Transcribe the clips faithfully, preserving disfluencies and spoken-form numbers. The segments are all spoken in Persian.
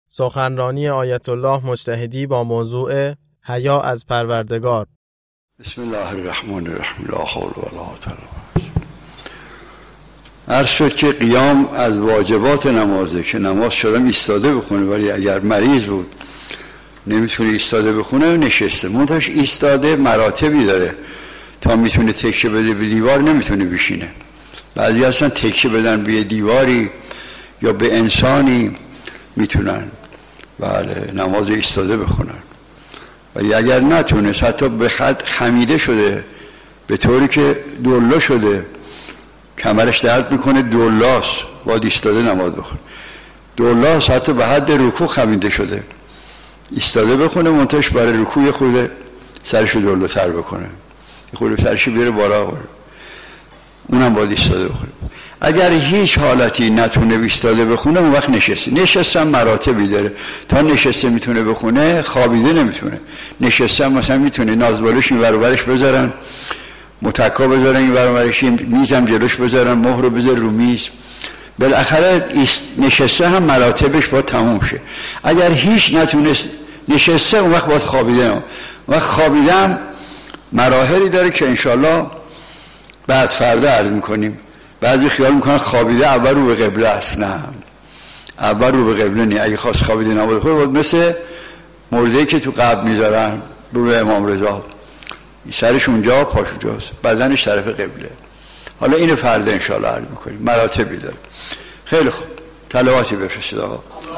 سخنرانی آیت الله مجتهدی با موضوع حیا از پروردگار. بسم الله الرحمن الرحیم. لا حول ولا قوة الا بالله. عرض شد که قیام از واجبات نمازه که نماز شدم ایستاده بخونه، ولی اگر مریض بود نمیتونه ایستاده بخونه نشسته. منتهاش ایستاده مراتبی داره، تا میتونه تکیه بده به دیوار نمیتونه بشینه. بعضی اصلا تکیه بدن به دیواری یا به انسانی میتونن بله نماز ایستاده بخونن، ولی اگر نتونه حتی به خط خمیده شده به طوری که دولا شده کمرش درد میکنه، دولاس باید ایستاده نماز بخونه. دولاس حتی به حد رکوع خمیده شده ایستاده بخونه، منتهاش برای رکوع خورده سرش رو دولا تر بکنه، خورده سرش بیاره بالا، اونم باید ایستاده بخونه. اگر هیچ حالتی نتونه ایستاده بخونه اون وقت نشسته. نشستن مراتبی داره، تا نشسته میتونه بخونه، خوابیده نمیتونه. نشستن مثلا میتونه نازبالش این ور و برش بذارن، متکا بذارن این ور و برش، میزم جلوش بذارن، مهر رو بذار رو میز. بالاخره نشسته هم مراتبش باید تموم شه. اگر هیچ نتونست نشسته اون وقت باید خوابیده. اون وقت خوابیدن مراحلی داره که انشالله بعد فردا عرض میکنیم. بعضی خیال میکنن خوابیده اول رو به قبله است. نه، اول رو به قبله نی. اگه خواست خوابیده نماز خود بود مثل مرده‌ای که تو قبر میذارن رو به امام رضا، سرش اونجا پاش اونجاست، بدنش طرف قبله. حالا اینو فردا انشالله عرض میکنیم، مراتبی داره. خیلی خوب، تلاواتی بفرستید آقا.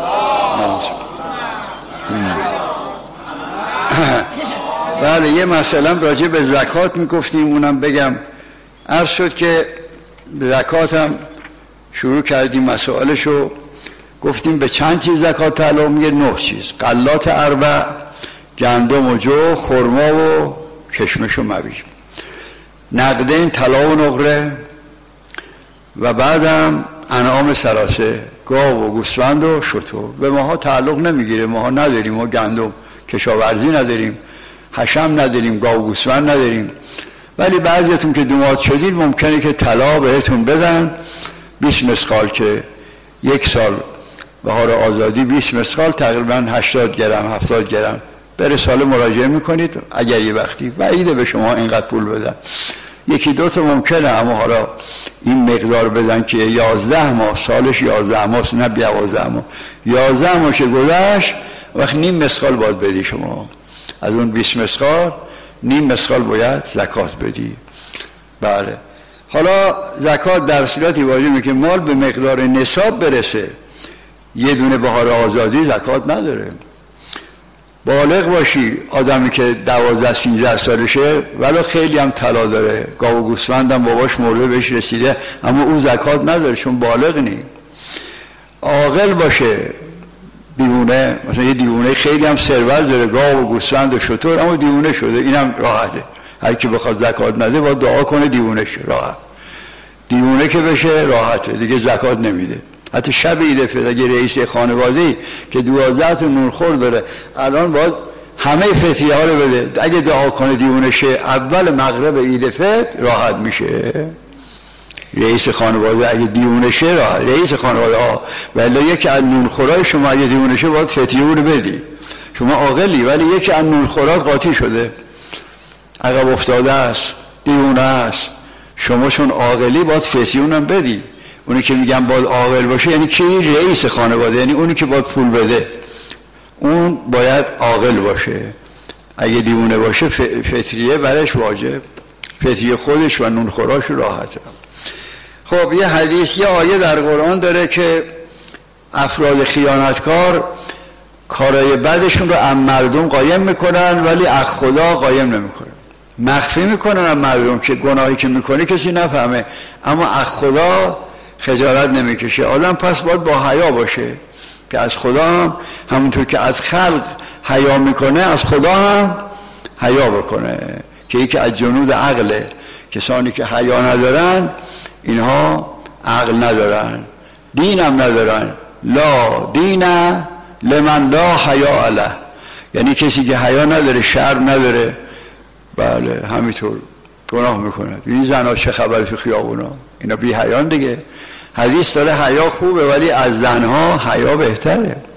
بله، یه مثلا راجع به زکات میگفتیم، اونم بگم. عرض شد که زکات هم شروع کردیم مسائلشو، گفتیم به چند چیز زکات تعلق میگه؟ نه چیز: غلات اربع، گندم و جو، خرما و کشمش و مویز، نقدین طلا و نقره، و بعدم انعام ثلاثه، گاو و گوسفند و شتر. به ماها تعلق نمیگیره، ماها نداریم، ما گندم کشاورزی نداریم، حشم نداریم، گاو و گوسفند نداریم. ولی بعضیتون که دومات شدید ممکنه که طلا بهتون بدن بیست مسقال، که یک سال بهار آزادی بیست مسقال تقریبا هشتاد گرم هفتاد گرم به رساله مراجعه میکنید. اگر یه وقتی بعیده به شما اینقدر پول بدن، یکی دو تا ممکنه، اما حالا این مقدار بدن که یازده ماه سالش یازده ماه نه بیازده ماه یازده ماه که گذشت وقت نیم مسقال باید بدی شما. از اون بیست مسقال نیم مسقال باید زکات بدی. بله، حالا زکات در صورتی واجبه که مال به مقدار نصاب برسه. یه دونه بهار آزادی زکات نداره. بالغ باشی، آدمی که دوازده سیزده سالشه ولی خیلی هم طلا داره، گاو و گوسفند هم باباش مرده بهش رسیده، اما او زکات نداره چون بالغ نی. عاقل باشه، دیوونه، مثلا یه دیوونه خیلی هم ثروت داره، گاو و گوسفند و شتر، اما دیوونه شده، اینم راحته. هر کی بخواد زکات نده باید دعا کنه دیوونه شه، راحت. دیوونه که بشه راحته، دیگه زکات نمیده. حتی شب عید فطر اگه رئیس خانواده‌ای که دوازده تا نونخور داره الان باید همه فطریه ها رو بده، اگه دعا کنه دیوونه شه اول مغرب عید فطر راحت میشه. رئیس خانواده اگه دیوونه شه راحت، رئیس خانواده ها. ولی یکی از نونخورای شما اگه دیوونه شه باید فطریه رو بدی. شما عاقلی ولی یکی از نونخورات قاطی شده، عقب افتاده است، دیوونه است، شما چون عاقلی باید فطریه هم بدی. اونی که میگم باید عاقل باشه یعنی کی؟ رئیس خانواده، یعنی اونی که باید پول بده اون باید عاقل باشه. اگه دیوونه باشه فطریه برش واجب، فطریه خودش و نونخوراش راحته. خب یه حدیث، یه آیه در قرآن داره که افراد خیانتکار کارهای بدشون رو از مردم قایم میکنن ولی از خدا قایم نمیکنن. مخفی میکنن از مردم که گناهی که میکنه کسی نفهمه، اما از خدا خجالت نمیکشه. آدم پس باید با حیا باشه که از خدا هم همونطور که از خلق حیا میکنه از خدا هم حیا بکنه، که یکی از جنود عقله. کسانی که حیا ندارن اینها عقل ندارن، دین هم ندارن. لا دین لمن لا حیا علیه، یعنی کسی که حیا نداره، شرم نداره، بله همینطور گناه میکنه. این زنها چه خبر تو خیابونا، اینا بی حیان دیگه. حدیث داره حیا خوبه ولی از زنها حیا بهتره.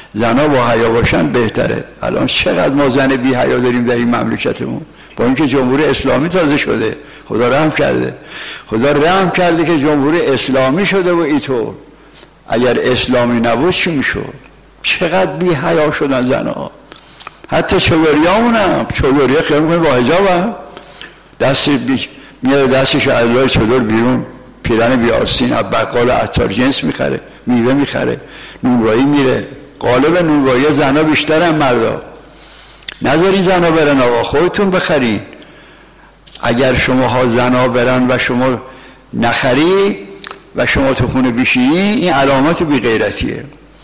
زنها با حیا باشن بهتره. الان چقدر ما زن بی حیا داریم در این مملکتمون، با اینکه جمهوری اسلامی تازه شده، خدا رحم کرده، خدا رحم کرده که جمهوری اسلامی شده و اینطور. اگر اسلامی نبود چی میشد؟ چقدر بی حیا شدن زنها. حتی چادریامون هم چادریه خیال میکنه با حجاب هم دست بی... میاد دستش از لای چادر بیرون، پیرن بی آستین از بقال عطار جنس میخره، میوه میخره، نونوایی میره. قالب نونوایی زنها بیشتر هم مردا. نذارین زنها برن آقا، خودتون بخرین. اگر شماها زنها برن و شما نخری و شما تو خونه بشینی، این علامات بی غیرتیه.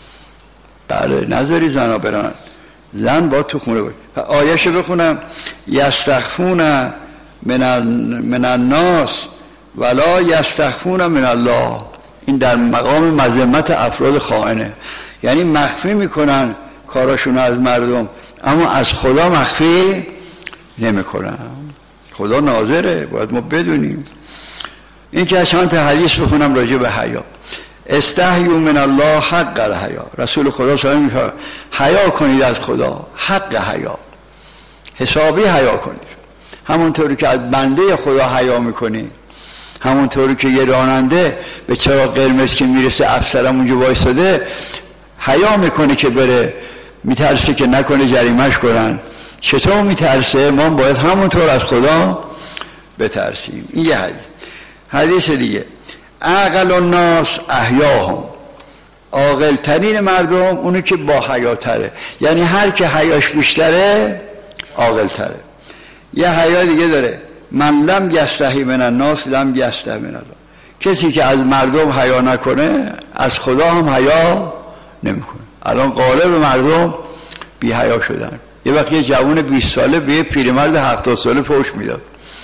بله نذاری زنها برن، زن با تو خونه باید. آیه‌شو بخونم: یستخفون من من الناس ولا یستخفون من الله. این در مقام مذمت افراد خائنه، یعنی مخفی میکنن کاراشون از مردم اما از خدا مخفی نمیکنن. خدا ناظره، باید ما بدونیم. این که چند تا حدیث بخونم راجع به حیا. استحیوا من الله حق الحیا. رسول خدا صلی الله علیه و آله میگه حیا کنید از خدا، حق حیا، حسابی حیا کنید. همونطوری که از بنده خدا حیا میکنید، همونطوری که یه راننده به چراغ قرمز که میرسه افسرم اونجا وایساده حیا میکنه که بره، میترسه که نکنه جریمهش کنن. چطور میترسه؟ ما باید همونطور از خدا بترسیم. این یه حدیث. حدیث دیگه: اعقل الناس احیاهم. عاقل ترین مردم اونو که با حیاتره، یعنی هر که حیاش بیشتره عاقل تره. یه حیا دیگه داره: من لم یستحی من الناس لم یستحی من الله. کسی که از مردم حیا نکنه از خدا هم حیا نمیکنه. الان غالب مردم بی حیا شدن. یه وقت یه جوان بیست ساله به یه پیرمرد هفتاد ساله فحش میداد،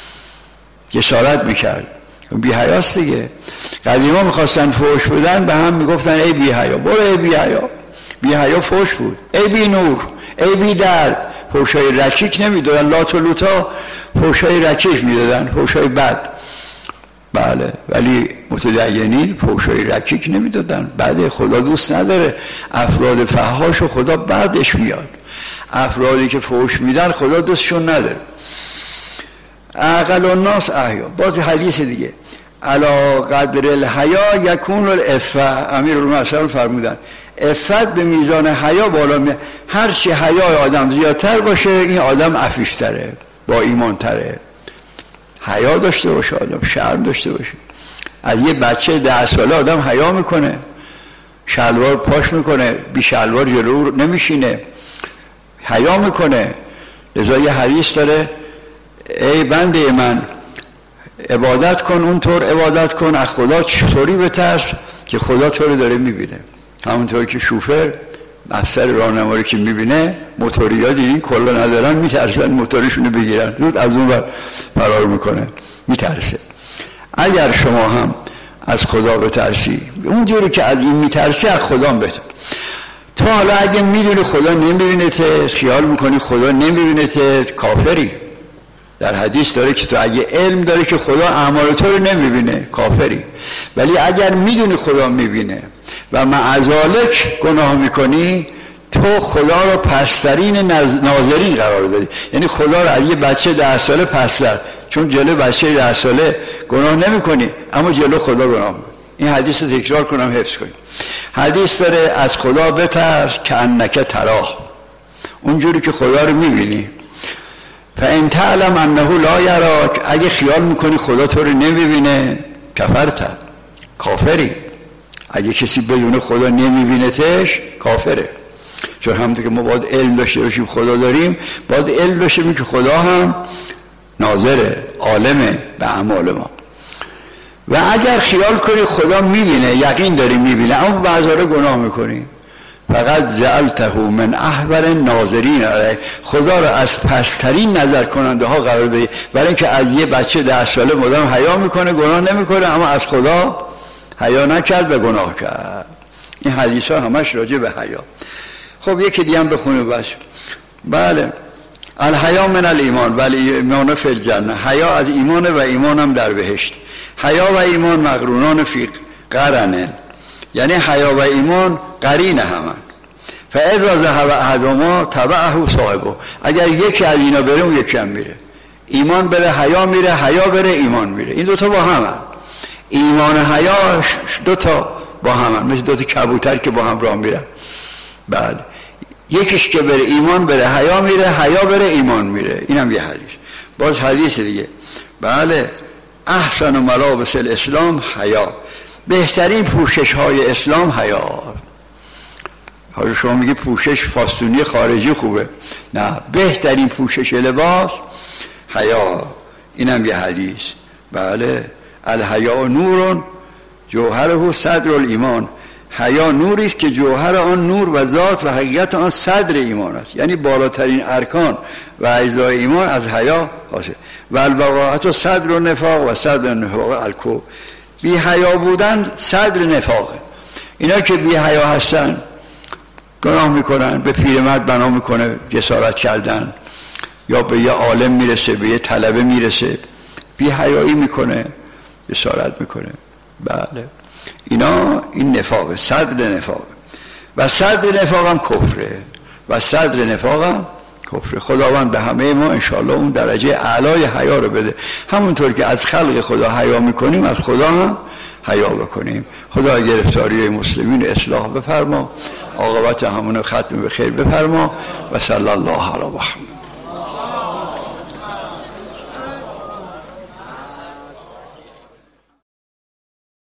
جسارت میکرد، بی حیاست دیگه. قدیما میخواستن فحش بدن به هم میگفتن ای بی حیا، برو ای بی حیا. بی حیا فحش بود. ای بی نور، ای بی درد. فحشای رکیک نمیدادن، لات و لوتا فحشای رکیک میدادن، فحشای بد. بله، ولی متدینین فحشای رکیک نمیدادن. بعد خدا دوست نداره افراد فحاشو، خدا بعدش میاد. افرادی که فحش میدن خدا دوستشون نداره. اعقل الناس احیا. باز حدیث دیگه: علا قدر الحیا یکون العفه. امیرالمومنین فرمودن عفت به میزان حیا بالا میاد. هر چی حیا آدم زیادتر باشه این آدم عفیفتره، با ایمان تره. حیا داشته باشه آدم، شرم داشته باشه. از یه بچه ده ساله آدم حیا میکنه، شلوار پاش میکنه، بی شلوار جلو نمیشینه، حیا میکنه. لذا یه حدیث داره: ای بنده من عبادت کن، اونطور عبادت کن از خدا چطوری بترس که خدا تو رو داره میبینه. همونطور که شوفر افسر راهنمایی که میبینه، موتوریا دیدین کلا ندارن میترسن موتورشونو بگیرن، زود از اون ور فرار میکنه، میترسه. اگر شما هم از خدا بترسی اونجوری که از این میترسی، از خدا هم بهتر. تو حالا اگه میدونی خدا نمیبینه، خیال میکنی خدا نمیبینه، کافری. در حدیث داره که تو اگه علم داری که خدا اعمال تو رو نمیبینه، کافری. ولی اگر میدونی خدا میبینه و معذالک گناه میکنی، تو خدا رو پسترین ناظرین قرار دادی. یعنی خدا رو از یه بچه ده ساله پستر، چون جلو بچه ده ساله گناه نمی کنی اما جلو خدا گناه میکنی. این حدیث رو تکرار کنم حفظ کنی. حدیث داره از خدا بترس که انک تراه، اونجوری که خدا رو میبینی. فان تعلم انه لا یراک، اگه خیال میکنی خدا تو رو نمیبینه، کفرت، کافری. اگه کسی بدون خدا نمیبینتش کافره. چون همونطور که ما باید علم داشته باشیم خدا داریم، باید علم داشته باشیم که خدا هم ناظره، عالمه به اعمال ما. و اگر خیال کنی خدا میبینه، یقین داری میبینه اما بعضاره گناه میکنی، فقط جعلته من احور ناظرین علیه، خدا رو از پسترین نظر کننده ها قرار دهی. برای اینکه از یه بچه ده ساله مدام حیا میکنه، گناه نمیکنه، اما از خدا حیا نکرد و گناه کرد. این حدیث ها همش راجع به حیا. خب یکی دیگه هم بخونیم بس. بله، الحیا من الایمان ولی ایمان فی الجنه. حیا از ایمان و ایمان هم در بهشت. حیا و ایمان مقرونان فی قرنه، یعنی حیا و ایمان قرین همن. فاذا ذهب احدهما تبعه صاحبه، اگر یکی از اینا بره اون یکی هم میره. ایمان بره حیا میره، حیا بره ایمان میره. این دوتا با هم هن. ایمان و حیا دوتا با هم هن. مثل دوتا کبوتر که با هم راه میرن. بله یکیش که بره ایمان بره حیا میره، حیا بره ایمان میره. اینم یه حدیث. باز حدیث دیگه. بله احسن ملابس الاسلام حیا، بهترین پوشش های اسلام حیا. حالا شما میگی پوشش فاستونی خارجی خوبه، نه، بهترین پوشش لباس حیا. اینم یه حدیث. بله الحیا نور جوهره صدر الایمان، حیا نوری است که جوهر آن نور و ذات و حقیقت آن صدر ایمان است، یعنی بالاترین ارکان و اجزای ایمان از حیا حاصل. و البقاءت صدر النفاق و صدر النفاق الکوب، بی حیا بودن صدر نفاقه. اینا که بی حیا هستن گناه میکنن، به پیرمرد بنا میکنه جسارت کردن، یا به یه عالم میرسه، به یه طلبه میرسه، بی حیایی میکنه، جسارت میکنه. بله اینا این نفاقه، صدر نفاقه. و صدر نفاق هم کفره، و صدر نفاق هم کفره. خداوند به همه ما انشاءالله اون درجه اعلای حیا رو بده. همونطور که از خلق خدا حیا میکنیم از خدا هم حیا بکنیم. خدا گرفتاری مسلمین اصلاح بفرما، عاقبت همون ختم به خیر بفرما. و صلی الله علی محمد.